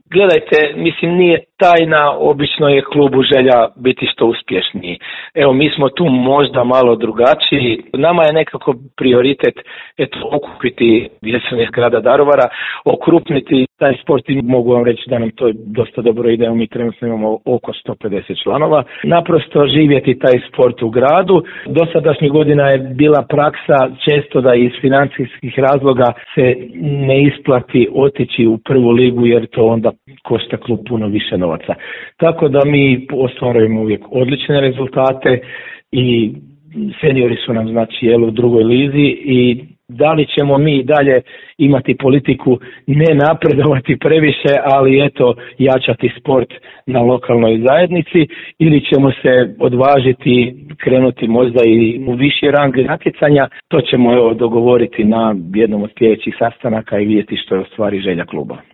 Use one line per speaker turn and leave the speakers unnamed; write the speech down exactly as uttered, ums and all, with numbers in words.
Gledajte, mislim nije tajna, obično je klubu želja biti što uspješniji. Evo, mi smo tu možda malo drugačiji. Nama je nekako prioritet eto, okupiti, jer sam iz grada Daruvara, okrupniti taj sport i mogu vam reći da nam to dosta dobro ide. Mi trenutno imamo oko sto pedeset članova. Naprosto živjeti taj sport u gradu. Dosadašnjih godina je bila praksa često da iz financijskih razloga se ne isplati otići u prvu ligu jer to onda košta klub puno više novaca. Tako da mi ostvarujemo uvijek odlične rezultate i seniori su nam znači jel, u drugoj lizi i da li ćemo mi dalje imati politiku ne napredovati previše, ali eto jačati sport na lokalnoj zajednici ili ćemo se odvažiti krenuti možda i u viši rang natjecanja, to ćemo evo dogovoriti na jednom od sljedećih sastanaka i vidjeti što je u stvari želja kluba.